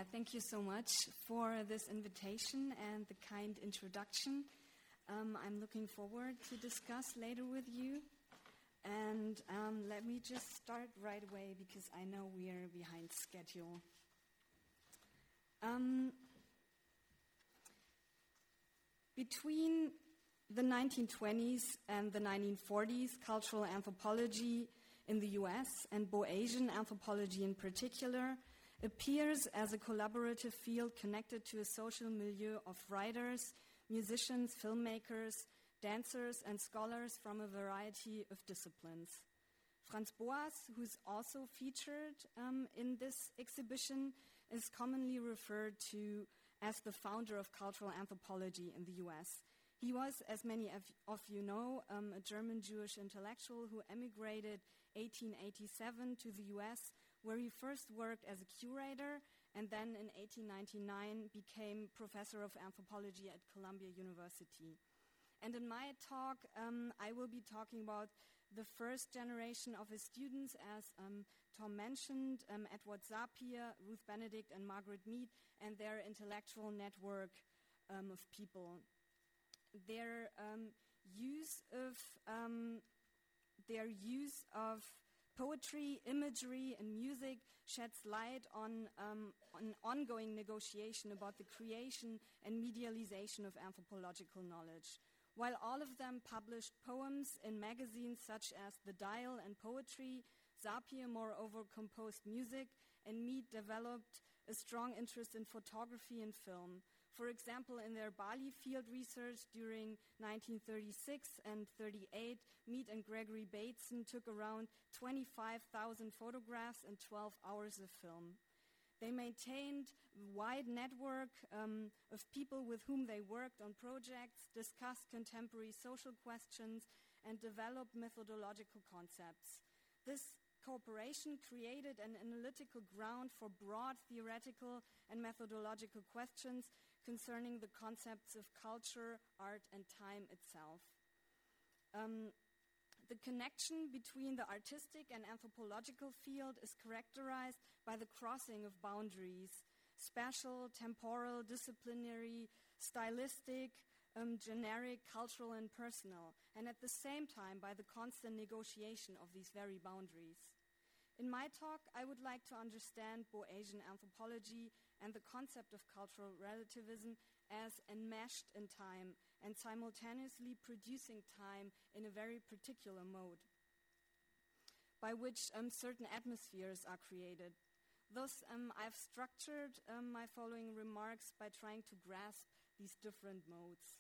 Thank you so much for this invitation and the kind introduction. I'm looking forward to discuss later with you. And let me just start right away because I know we are behind schedule. Between the 1920s and the 1940s, cultural anthropology in the US and Boasian anthropology in particular appears as a collaborative field connected to a social milieu of writers, musicians, filmmakers, dancers, and scholars from a variety of disciplines. Franz Boas, who's also featured in this exhibition, is commonly referred to as the founder of cultural anthropology in the US. He was, as many of you know, a German Jewish intellectual who emigrated 1887 to the US, where he first worked as a curator and then in 1899 became professor of anthropology at Columbia University. And in my talk, I will be talking about the first generation of his students, as Tom mentioned, Edward Sapir, Ruth Benedict, and Margaret Mead, and their intellectual network of people. Their use of poetry, imagery, and music sheds light on an ongoing negotiation about the creation and medialization of anthropological knowledge. While all of them published poems in magazines such as The Dial and Poetry, Sapir moreover composed music, and Mead developed a strong interest in photography and film. For example, in their Bali field research during 1936 and 38, Mead and Gregory Bateson took around 25,000 photographs and 12 hours of film. They maintained a wide network of people with whom they worked on projects, discussed contemporary social questions, and developed methodological concepts. This cooperation created an analytical ground for broad theoretical and methodological questions concerning the concepts of culture, art, and time itself. The connection between the artistic and anthropological field is characterized by the crossing of boundaries, spatial, temporal, disciplinary, stylistic, generic, cultural, and personal, and at the same time by the constant negotiation of these very boundaries. In my talk, I would like to understand Boasian anthropology and the concept of cultural relativism as enmeshed in time and simultaneously producing time in a very particular mode, by which certain atmospheres are created. Thus, I've structured my following remarks by trying to grasp these different modes.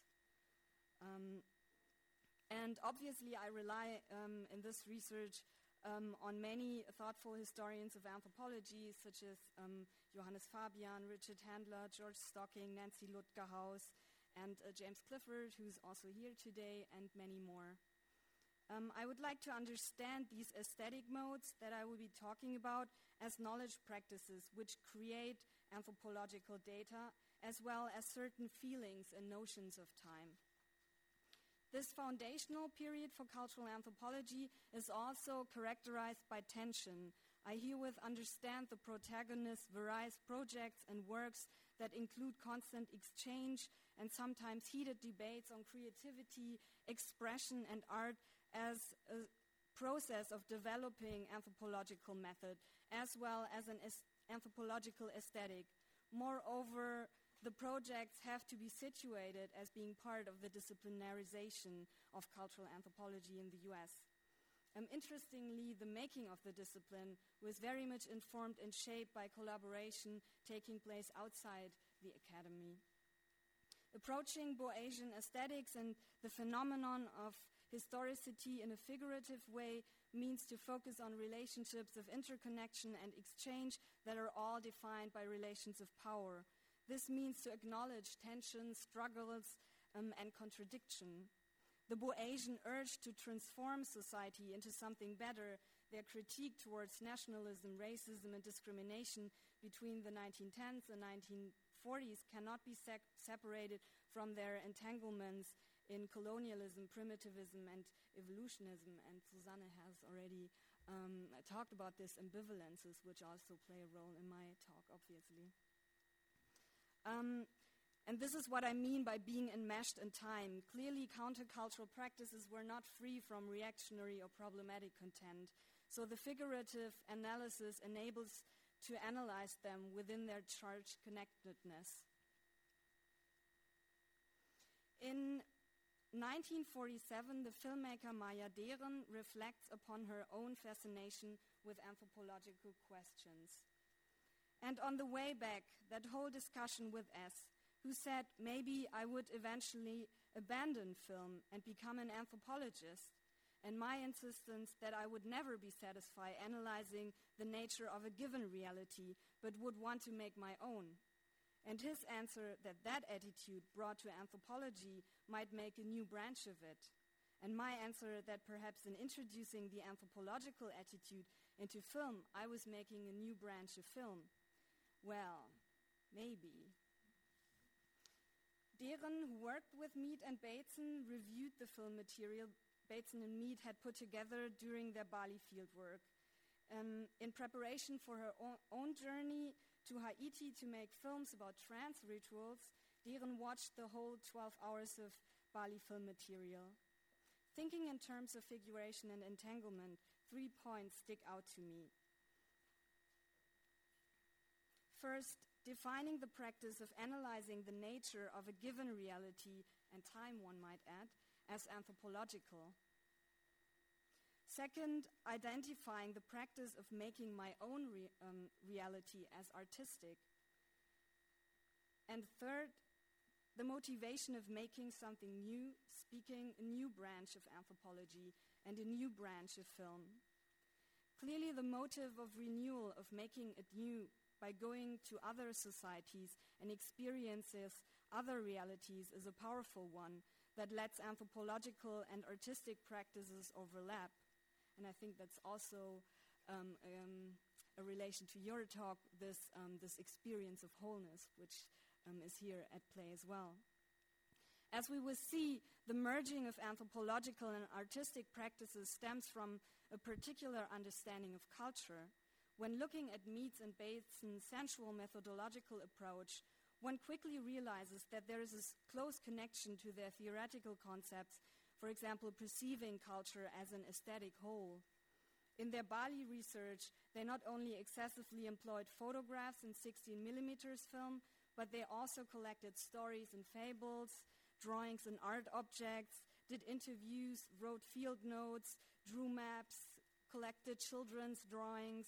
And obviously, I rely in this research on many thoughtful historians of anthropology, such as Johannes Fabian, Richard Handler, George Stocking, Nancy Lutgerhaus, and James Clifford, who's also here today, and many more. I would like to understand these aesthetic modes that I will be talking about as knowledge practices which create anthropological data, as well as certain feelings and notions of time. This foundational period for cultural anthropology is also characterized by tension. I herewith understand the protagonist's various projects and works that include constant exchange and sometimes heated debates on creativity, expression, and art as a process of developing anthropological method, as well as an anthropological aesthetic. Moreover, the projects have to be situated as being part of the disciplinarization of cultural anthropology in the US. Interestingly, the making of the discipline was very much informed and shaped by collaboration taking place outside the academy. Approaching Boasian aesthetics and the phenomenon of historicity in a figurative way means to focus on relationships of interconnection and exchange that are all defined by relations of power. This means to acknowledge tensions, struggles, and contradiction. The Boasian urge to transform society into something better, their critique towards nationalism, racism, and discrimination between the 1910s and 1940s cannot be separated from their entanglements in colonialism, primitivism, and evolutionism. And Susanne has already talked about this ambivalences, which also play a role in my talk, obviously. And this is what I mean by being enmeshed in time. Clearly, countercultural practices were not free from reactionary or problematic content. So the figurative analysis enables to analyze them within their charged connectedness. In 1947, the filmmaker Maya Deren reflects upon her own fascination with anthropological questions. And on the way back, that whole discussion with S, who said maybe I would eventually abandon film and become an anthropologist, and my insistence that I would never be satisfied analyzing the nature of a given reality, but would want to make my own. And his answer that that attitude brought to anthropology might make a new branch of it. And my answer that perhaps in introducing the anthropological attitude into film, I was making a new branch of film. Well, maybe. Deren, who worked with Mead and Bateson, reviewed the film material Bateson and Mead had put together during their Bali fieldwork. In preparation for her own journey to Haiti to make films about trance rituals, Deren watched the whole 12 hours of Bali film material. Thinking in terms of figuration and entanglement, 3 points stick out to me. First, defining the practice of analyzing the nature of a given reality, and time one might add, as anthropological. Second, identifying the practice of making my own reality as artistic. And third, the motivation of making something new, speaking a new branch of anthropology and a new branch of film. Clearly, the motive of renewal, of making it new by going to other societies and experiences other realities, is a powerful one that lets anthropological and artistic practices overlap. And I think that's also a relation to your talk, this experience of wholeness, which is here at play as well. As we will see, the merging of anthropological and artistic practices stems from a particular understanding of culture. When looking at Mead's and Bateson's sensual methodological approach, one quickly realizes that there is a close connection to their theoretical concepts, for example, perceiving culture as an aesthetic whole. In their Bali research, they not only excessively employed photographs in 16mm film, but they also collected stories and fables, drawings and art objects, did interviews, wrote field notes, drew maps, collected children's drawings,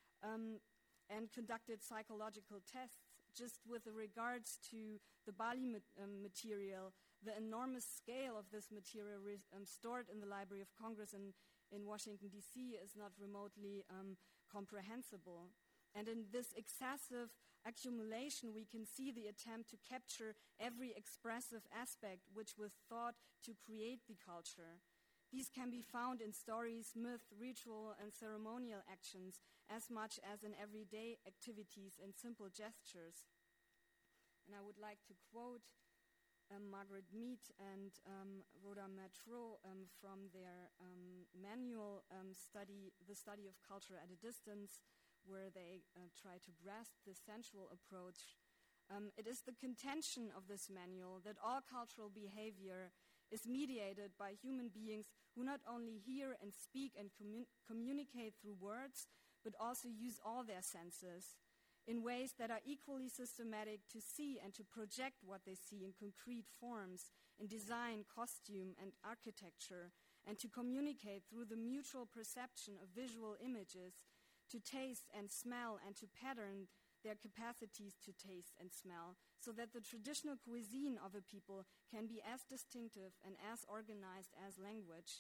and conducted psychological tests. Just with regards to the Bali material, the enormous scale of this material stored in the Library of Congress in Washington, D.C. is not remotely comprehensible. And in this excessive accumulation, we can see the attempt to capture every expressive aspect which was thought to create the culture. These can be found in stories, myth, ritual, and ceremonial actions, as much as in everyday activities and simple gestures. And I would like to quote Margaret Mead and Rhoda Matro from their manual study, The Study of Culture at a Distance, where they try to grasp the sensual approach. It is the contention of this manual that all cultural behavior is mediated by human beings who not only hear and speak and communicate through words, but also use all their senses in ways that are equally systematic to see and to project what they see in concrete forms, in design, costume, and architecture, and to communicate through the mutual perception of visual images, to taste and smell, and to pattern their capacities to taste and smell, so that the traditional cuisine of a people can be as distinctive and as organized as language.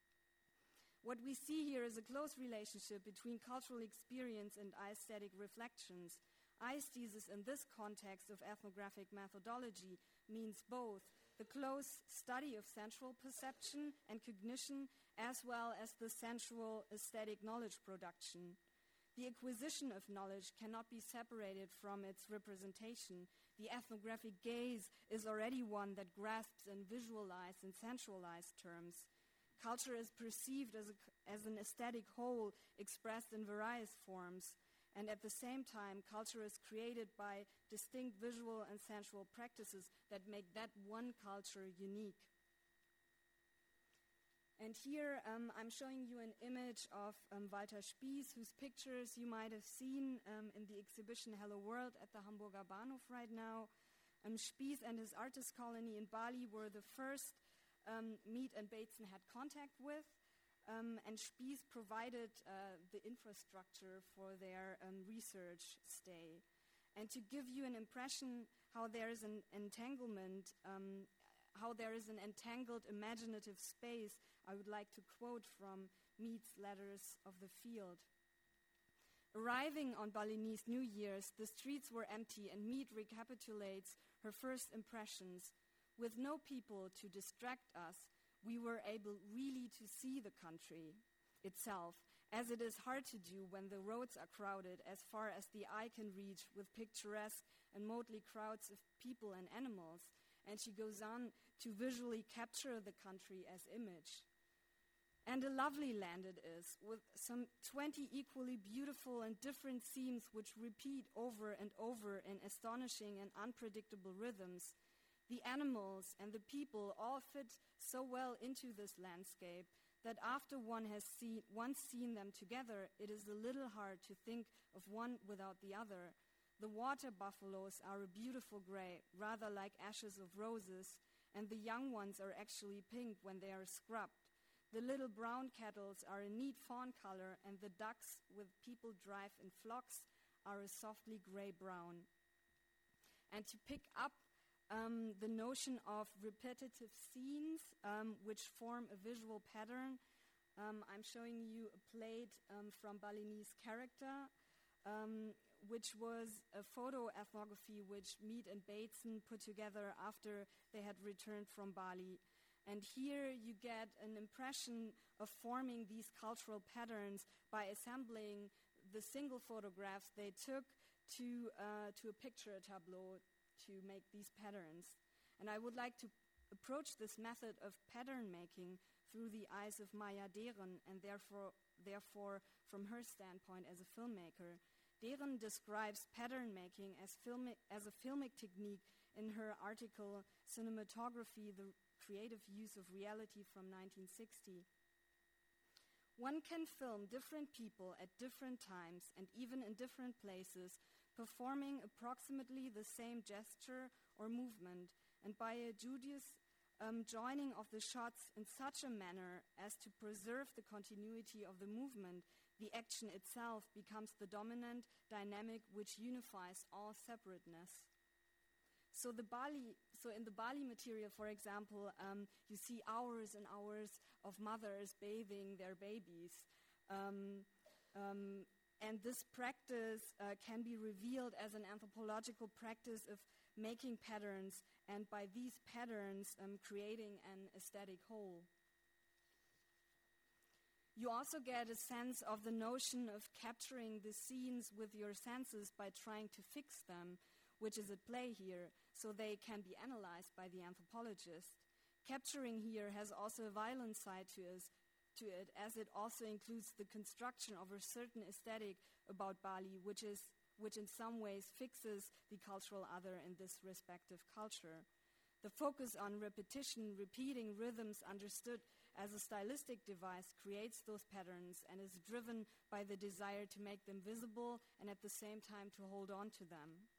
What we see here is a close relationship between cultural experience and aesthetic reflections. Aesthesis in this context of ethnographic methodology means both the close study of sensual perception and cognition, as well as the sensual aesthetic knowledge production. The acquisition of knowledge cannot be separated from its representation. The ethnographic gaze is already one that grasps and visualized and sensualized terms. Culture is perceived as an aesthetic whole expressed in various forms, And at the same time, culture is created by distinct visual and sensual practices that make that one culture unique. And here I'm showing you an image of Walter Spies, whose pictures you might have seen in the exhibition Hello World at the Hamburger Bahnhof right now. Spies and his artist colony in Bali were the first Mead and Bateson had contact with, and Spies provided the infrastructure for their research stay. And to give you an impression how there is an entanglement, how there is an entangled imaginative space, I would like to quote from Mead's Letters of the Field. Arriving on Balinese New Year's, the streets were empty, and Mead recapitulates her first impressions. With no people to distract us, we were able really to see the country itself, as it is hard to do when the roads are crowded as far as the eye can reach with picturesque and motley crowds of people and animals. And she goes on to visually capture the country as image. And a lovely land it is, with some 20 equally beautiful and different themes which repeat over and over in astonishing and unpredictable rhythms. The animals and the people all fit so well into this landscape that after one has once seen them together, it is a little hard to think of one without the other. The water buffaloes are a beautiful gray, rather like ashes of roses, and the young ones are actually pink when they are scrubbed. The little brown cattles are a neat fawn color, and the ducks with people drive in flocks are a softly gray-brown. And to pick up the notion of repetitive scenes which form a visual pattern, I'm showing you a plate from Balinese Character, which was a photo ethnography which Mead and Bateson put together after they had returned from Bali. And here you get an impression of forming these cultural patterns by assembling the single photographs they took to a picture tableau to make these patterns. And I would like to approach this method of pattern making through the eyes of Maya Deren, and therefore from her standpoint as a filmmaker. Deren describes pattern making as a filmic technique in her article Cinematography, the Creative Use of Reality from 1960. One can film different people at different times and even in different places, performing approximately the same gesture or movement, and by a judicious joining of the shots in such a manner as to preserve the continuity of the movement, the action itself becomes the dominant dynamic which unifies all separateness. So in the Bali material, for example, you see hours and hours of mothers bathing their babies. And this practice can be revealed as an anthropological practice of making patterns, and by these patterns, creating an aesthetic whole. You also get a sense of the notion of capturing the scenes with your senses by trying to fix them, which is at play here, so they can be analyzed by the anthropologist. Capturing here has also a violent side to it, as it also includes the construction of a certain aesthetic about Bali, which in some ways fixes the cultural other in this respective culture. The focus on repetition, repeating rhythms understood as a stylistic device creates those patterns and is driven by the desire to make them visible and at the same time to hold on to them.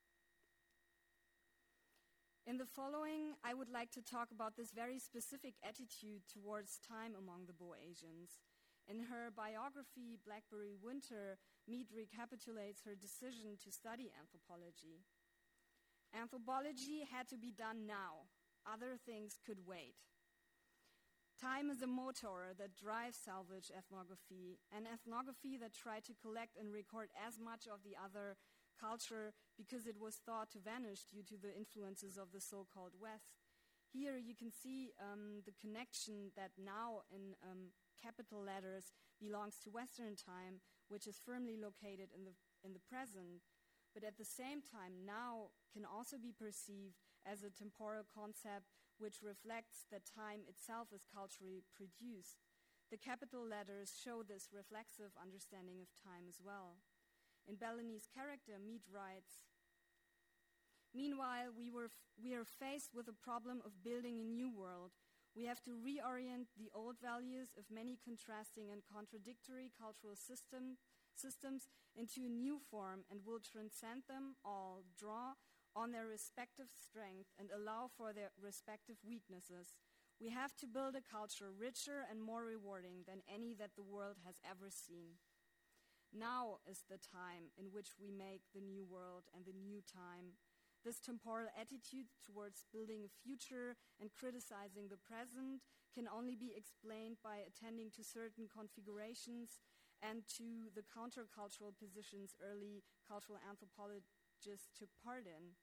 In the following, I would like to talk about this very specific attitude towards time among the Boasians. In her biography, Blackberry Winter, Mead recapitulates her decision to study anthropology. Anthropology had to be done now. Other things could wait. Time is a motor that drives salvage ethnography, an ethnography that tried to collect and record as much of the other culture because it was thought to vanish due to the influences of the so-called West. Here you can see the connection that now in capital letters belongs to Western time, which is firmly located in the present, but at the same time now can also be perceived as a temporal concept which reflects that time itself is culturally produced. The capital letters show this reflexive understanding of time as well. In Balinese character, Mead writes, "Meanwhile, we are faced with the problem of building a new world. We have to reorient the old values of many contrasting and contradictory cultural systems into a new form and will transcend them all, draw on their respective strength and allow for their respective weaknesses. We have to build a culture richer and more rewarding than any that the world has ever seen. Now is the time in which we make the new world and the new time. This temporal attitude towards building a future and criticizing the present can only be explained by attending to certain configurations and to the countercultural positions early cultural anthropologists took part in.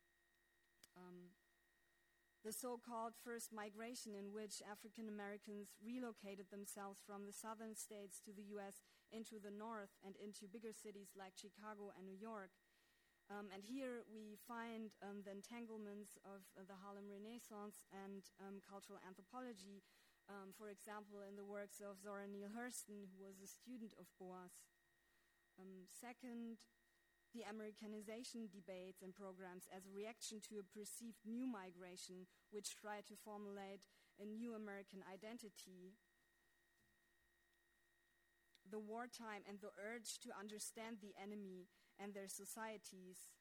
The so-called first migration, in which African Americans relocated themselves from the southern states to the US into the north and into bigger cities like Chicago and New York. And here we find the entanglements of the Harlem Renaissance and cultural anthropology, for example, in the works of Zora Neale Hurston, who was a student of Boas. Second, the Americanization debates and programs as a reaction to a perceived new migration, which tried to formulate a new American identity. The wartime and the urge to understand the enemy and their societies.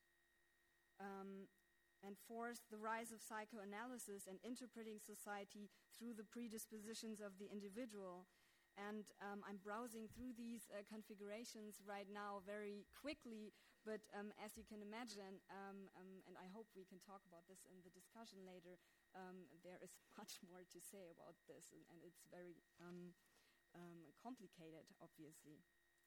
And fourth, the rise of psychoanalysis and interpreting society through the predispositions of the individual. And I'm browsing through these configurations right now very quickly, but as you can imagine, and I hope we can talk about this in the discussion later, there is much more to say about this, and it's very complicated, obviously.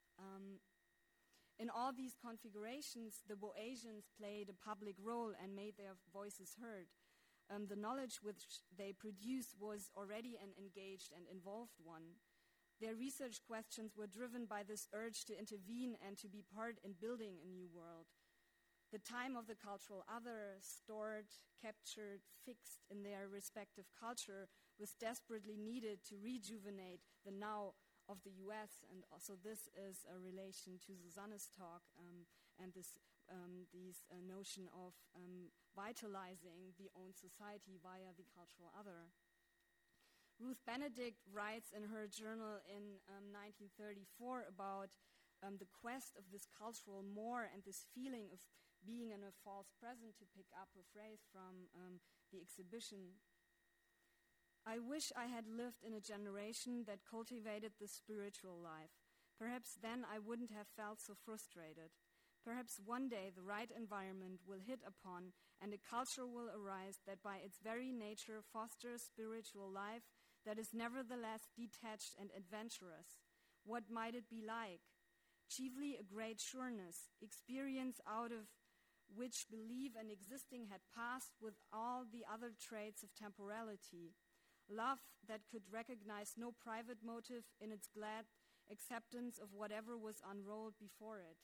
In all these configurations, the Boasians played a public role and made their voices heard. The knowledge which they produced was already an engaged and involved one. Their research questions were driven by this urge to intervene and to be part in building a new world. The time of the cultural other, stored, captured, fixed in their respective culture, was desperately needed to rejuvenate the now of the US, and also this is a relation to Susanne's talk and this notion of vitalizing the own society via the cultural other. Ruth Benedict writes in her journal in 1934 about the quest of this cultural more and this feeling of being in a false present, to pick up a phrase from the exhibition. I wish I had lived in a generation that cultivated the spiritual life. Perhaps then I wouldn't have felt so frustrated. Perhaps one day the right environment will hit upon and a culture will arise that by its very nature fosters spiritual life that is nevertheless detached and adventurous. What might it be like? Chiefly a great sureness, experience out of which belief and existing had passed with all the other traits of temporality. Love that could recognize no private motive in its glad acceptance of whatever was unrolled before it.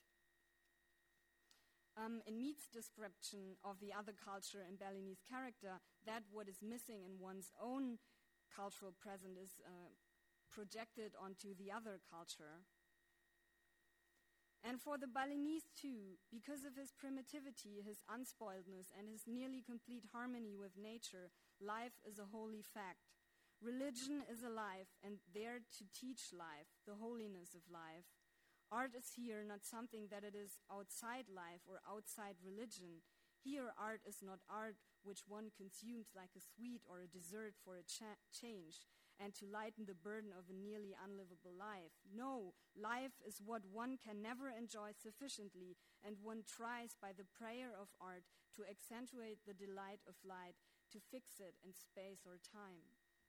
In Mead's description of the other culture in Balinese character, that what is missing in one's own cultural present is projected onto the other culture. And for the Balinese too, because of his primitivity, his unspoiledness, and his nearly complete harmony with nature, life is a holy fact. Religion is alive and there to teach life, the holiness of life. Art is here not something that it is outside life or outside religion. Here art is not art which one consumes like a sweet or a dessert for a change and to lighten the burden of a nearly unlivable life. No, life is what one can never enjoy sufficiently, and one tries by the prayer of art to accentuate the delight of light, to fix it in space or time.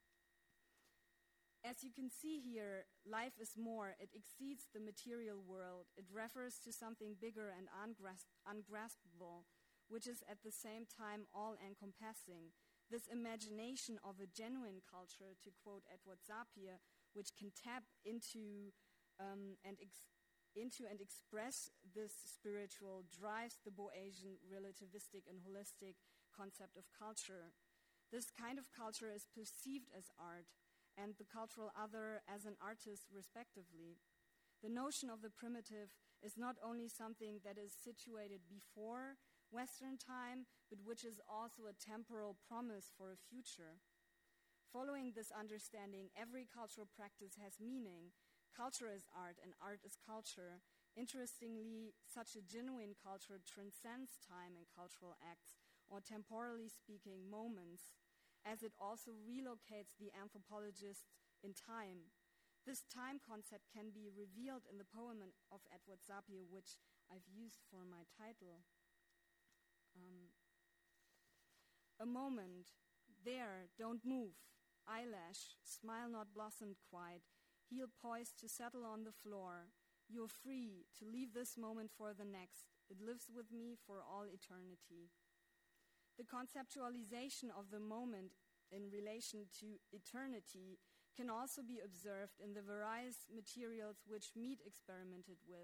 As you can see here, life is more. It exceeds the material world. It refers to something bigger and ungraspable, which is at the same time all-encompassing. This imagination of a genuine culture, to quote Edward Sapir, which can tap into and express this spiritual, drives the Boasian relativistic and holistic concept of culture. This kind of culture is perceived as art, and the cultural other as an artist, respectively. The notion of the primitive is not only something that is situated before Western time, but which is also a temporal promise for a future. Following this understanding, every cultural practice has meaning. Culture is art, and art is culture. Interestingly, such a genuine culture transcends time and cultural acts, or temporally speaking, moments, as it also relocates the anthropologist in time. This time concept can be revealed in the poem of Edward Sapir, which I've used for my title. A moment, there, don't move, eyelash, smile not blossomed quite, heel poised to settle on the floor. You're free to leave this moment for the next. It lives with me for all eternity. The conceptualization of the moment in relation to eternity can also be observed in the various materials which Mead experimented with.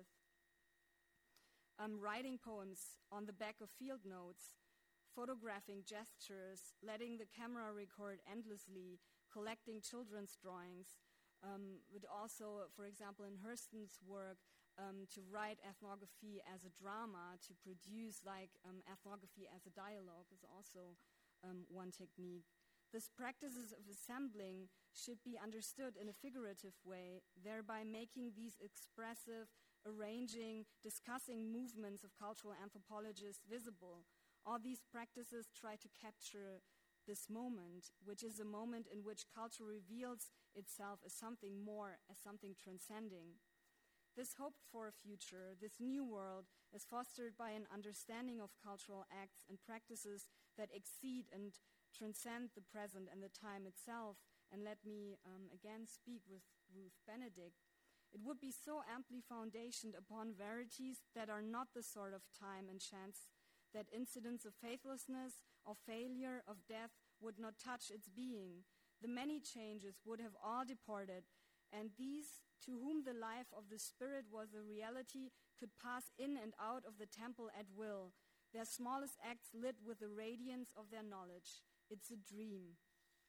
Writing poems on the back of field notes, photographing gestures, letting the camera record endlessly, collecting children's drawings, but also, for example, in Hurston's work, to write ethnography as a drama, to produce ethnography as a dialogue is also one technique. This practices of assembling should be understood in a figurative way, thereby making these expressive, arranging, discussing movements of cultural anthropologists visible. All these practices try to capture this moment, which is a moment in which culture reveals itself as something more, as something transcending. This hoped-for future, this new world, is fostered by an understanding of cultural acts and practices that exceed and transcend the present and the time itself. And let me again speak with Ruth Benedict. It would be so amply foundationed upon verities that are not the sort of time and chance that incidents of faithlessness, of failure, of death would not touch its being. The many changes would have all departed, and these to whom the life of the spirit was a reality could pass in and out of the temple at will, their smallest acts lit with the radiance of their knowledge. It's a dream.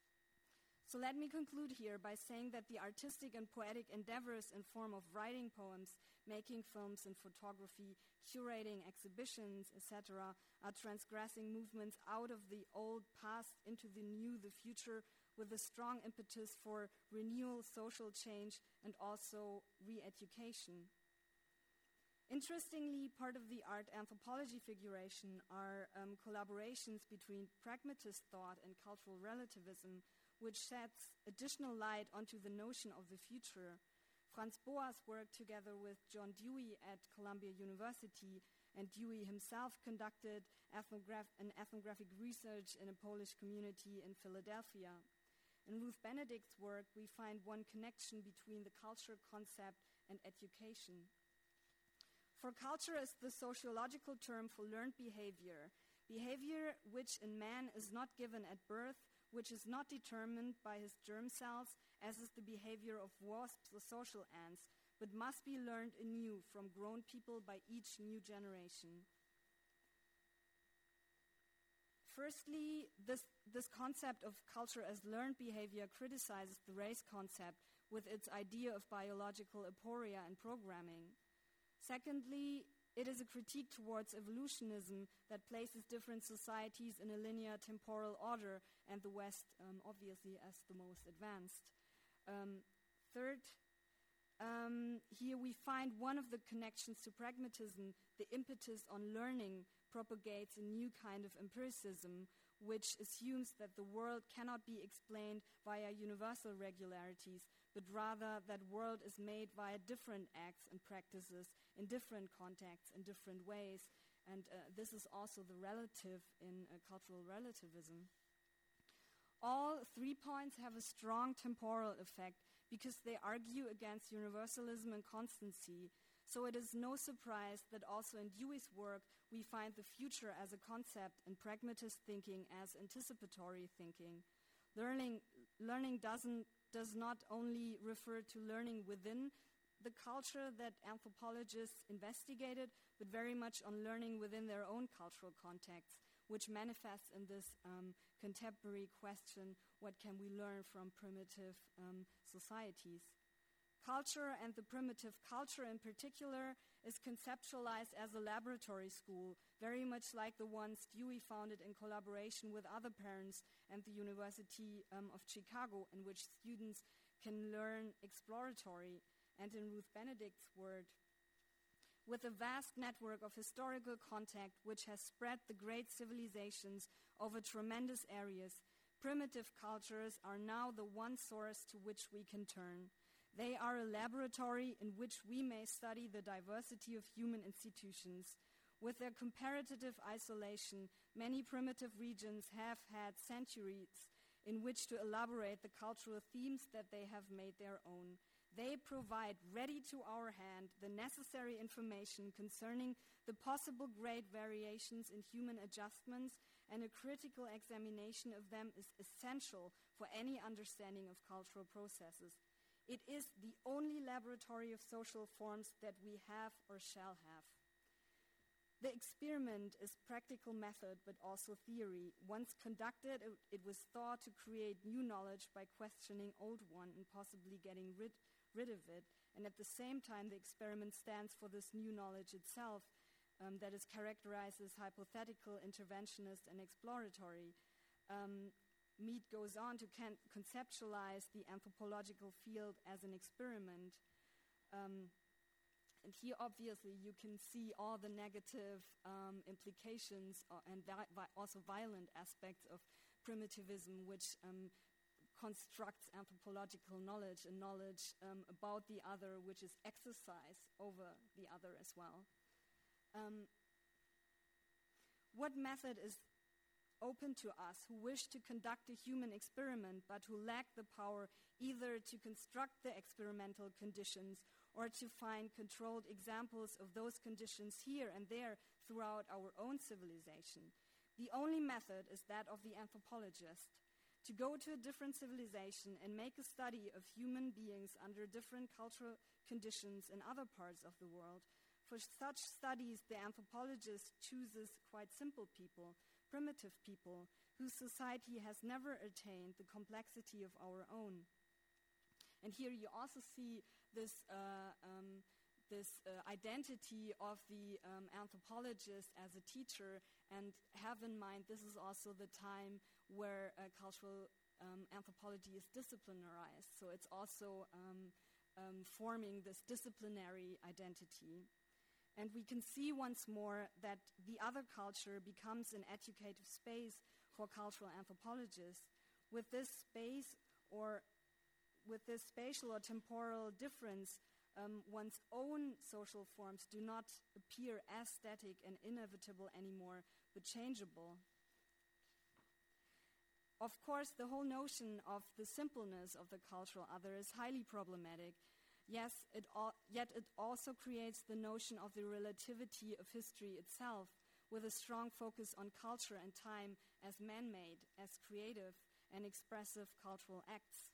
So let me conclude here by saying that the artistic and poetic endeavors in form of writing poems, making films and photography, curating exhibitions, etc., are transgressing movements out of the old past into the new, the future, with a strong impetus for renewal, social change, and also re-education. Interestingly, part of the art anthropology figuration are collaborations between pragmatist thought and cultural relativism, which sheds additional light onto the notion of the future. Franz Boas worked together with John Dewey at Columbia University, and Dewey himself conducted ethnographic research in a Polish community in Philadelphia. In Ruth Benedict's work, we find one connection between the culture concept and education. For culture is the sociological term for learned behavior, behavior which in man is not given at birth, which is not determined by his germ cells, as is the behavior of wasps or social ants, but must be learned anew from grown people by each new generation. Firstly, this concept of culture as learned behavior criticizes the race concept with its idea of biological aporia and programming. Secondly, it is a critique towards evolutionism that places different societies in a linear temporal order, and the West, obviously, as the most advanced. Third, here we find one of the connections to pragmatism. The impetus on learning propagates a new kind of empiricism, which assumes that the world cannot be explained via universal regularities, but rather that world is made via different acts and practices in different contexts, in different ways. And this is also the relative in cultural relativism. All 3 points have a strong temporal effect because they argue against universalism and constancy. So it is no surprise that also in Dewey's work we find the future as a concept and pragmatist thinking as anticipatory thinking. Learning does not only refer to learning within the culture that anthropologists investigated, but very much on learning within their own cultural context, which manifests in this contemporary question, what can we learn from primitive societies? Culture, and the primitive culture in particular, is conceptualized as a laboratory school, very much like the ones Dewey founded in collaboration with other parents and the University of Chicago, in which students can learn exploratory, and in Ruth Benedict's word, with a vast network of historical contact which has spread the great civilizations over tremendous areas, primitive cultures are now the one source to which we can turn. They are a laboratory in which we may study the diversity of human institutions. With their comparative isolation, many primitive regions have had centuries in which to elaborate the cultural themes that they have made their own. They provide ready to our hand the necessary information concerning the possible great variations in human adjustments, and a critical examination of them is essential for any understanding of cultural processes. It is the only laboratory of social forms that we have or shall have. The experiment is practical method, but also theory. Once conducted, it was thought to create new knowledge by questioning old one and possibly getting rid of it. And at the same time, the experiment stands for this new knowledge itself that is characterized as hypothetical, interventionist, and exploratory. Mead goes on to conceptualize the anthropological field as an experiment. And here, obviously, you can see all the negative implications and also violent aspects of primitivism, which constructs anthropological knowledge and knowledge about the other, which is exercised over the other as well. What method is open to us who wish to conduct a human experiment but who lack the power either to construct the experimental conditions or to find controlled examples of those conditions here and there throughout our own civilization? The only method is that of the anthropologist, to go to a different civilization and make a study of human beings under different cultural conditions in other parts of the world. For such studies, the anthropologist chooses quite simple people, primitive people, whose society has never attained the complexity of our own. And here you also see this identity of the anthropologist as a teacher, and have in mind this is also the time where cultural anthropology is disciplinarized. So it's also forming this disciplinary identity. And we can see once more that the other culture becomes an educative space for cultural anthropologists. With this space, or with this spatial or temporal difference, one's own social forms do not appear as static and inevitable anymore, but changeable. Of course, the whole notion of the simpleness of the cultural other is highly problematic. Yes, yet it also creates the notion of the relativity of history itself, with a strong focus on culture and time as man-made, as creative and expressive cultural acts.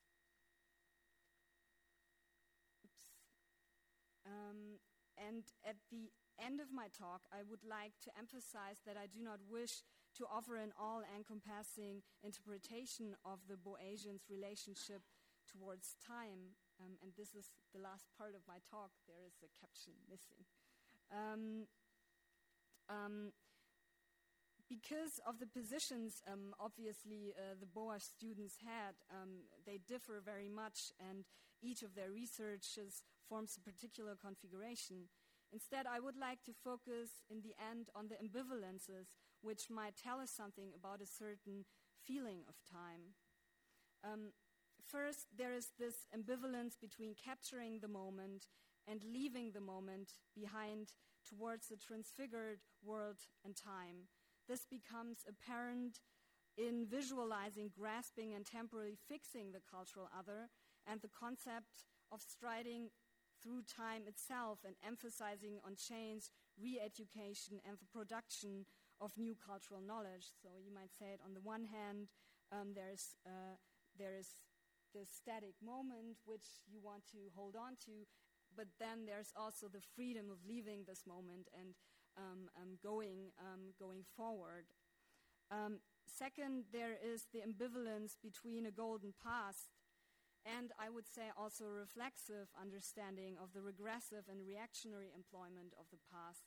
And at the end of my talk, I would like to emphasize that I do not wish to offer an all-encompassing interpretation of the Boasians' relationship towards time. And this is the last part of my talk. There is a caption missing. Because of the positions, obviously, the BOA students had, they differ very much, and each of their researches forms a particular configuration. Instead, I would like to focus in the end on the ambivalences which might tell us something about a certain feeling of time. First, there is this ambivalence between capturing the moment and leaving the moment behind towards the transfigured world and time. This becomes apparent in visualizing, grasping, and temporarily fixing the cultural other, and the concept of striding through time itself and emphasizing on change, re-education, and the production of new cultural knowledge. So you might say it on the one hand, there is this static moment which you want to hold on to, but then there's also the freedom of leaving this moment and going forward. Second, there is the ambivalence between a golden past and I would say also reflexive understanding of the regressive and reactionary employment of the past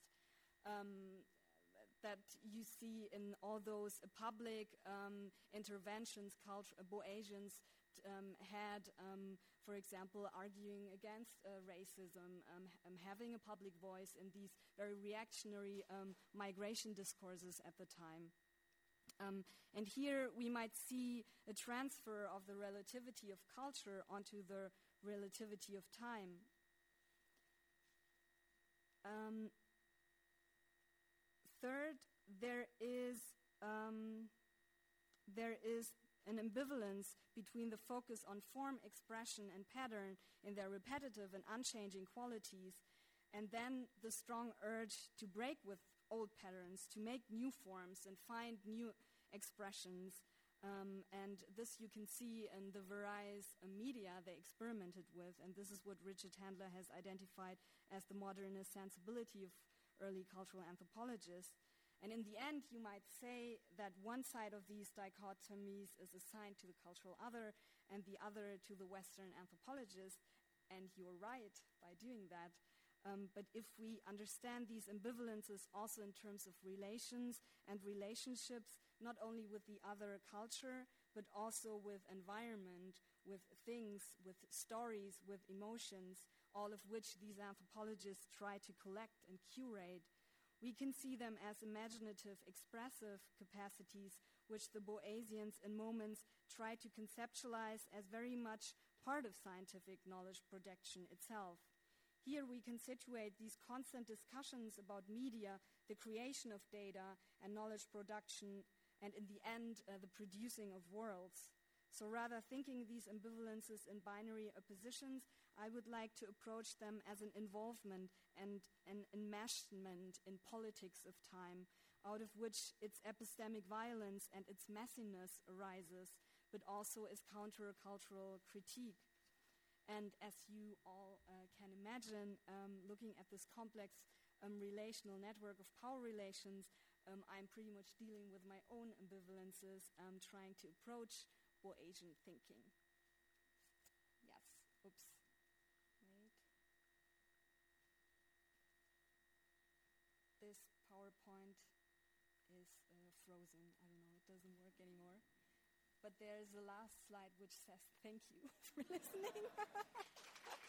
that you see in all those public interventions Boasians had, for example, arguing against racism, having a public voice in these very reactionary migration discourses at the time. And here we might see a transfer of the relativity of culture onto the relativity of time. Third, there is an ambivalence between the focus on form, expression, and pattern in their repetitive and unchanging qualities, and then the strong urge to break with old patterns, to make new forms and find new expressions. And this you can see in the various media they experimented with, and this is what Richard Handler has identified as the modernist sensibility of early cultural anthropologists. And in the end, you might say that one side of these dichotomies is assigned to the cultural other and the other to the Western anthropologist, and you're right by doing that. But if we understand these ambivalences also in terms of relations and relationships, not only with the other culture, but also with environment, with things, with stories, with emotions, all of which these anthropologists try to collect and curate, we can see them as imaginative, expressive capacities which the Boasians in moments try to conceptualize as very much part of scientific knowledge production itself. Here we can situate these constant discussions about media, the creation of data and knowledge production, and in the end, the producing of worlds. So rather thinking these ambivalences in binary oppositions, I would like to approach them as an involvement and an enmeshment in politics of time, out of which its epistemic violence and its messiness arises, but also as countercultural critique. And as you all can imagine, looking at this complex relational network of power relations, I'm pretty much dealing with my own ambivalences, trying to approach Boasian thinking. Yes, oops, wait. This PowerPoint is frozen. I don't know, it doesn't work anymore. But there's the last slide which says thank you for listening.